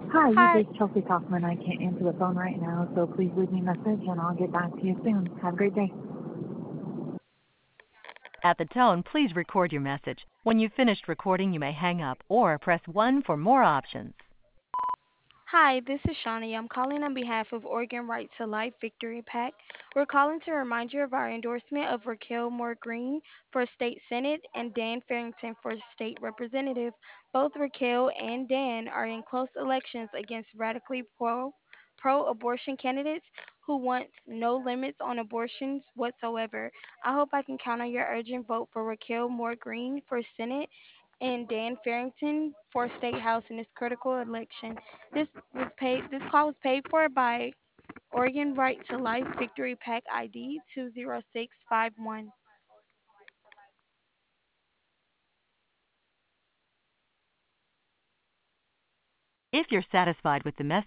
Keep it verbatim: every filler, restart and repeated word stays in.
Hi, you've Hi, reached Chelsea Kaufman. I can't answer the phone right now, so please leave me a message and I'll get back to you soon. Have a great day. At the tone, please record your message. When you've finished recording, you may hang up or press one for more options. hi, this is Shawnee. I'm calling on behalf of Oregon Right to Life Victory PAC. We're calling to remind you of our endorsement of Raquel Moore Green for State Senate and Dan Farrington for State Representative. Both Raquel and Dan are in close elections against radically pro pro abortion candidates who want no limits on abortions whatsoever. I hope I can count on your urgent vote for Raquel Moore Green for Senate and Dan Farrington for State House in this critical election. This was paid. This call was paid for by Oregon Right to Life Victory Pack I D two zero six five one. If you're satisfied with the message,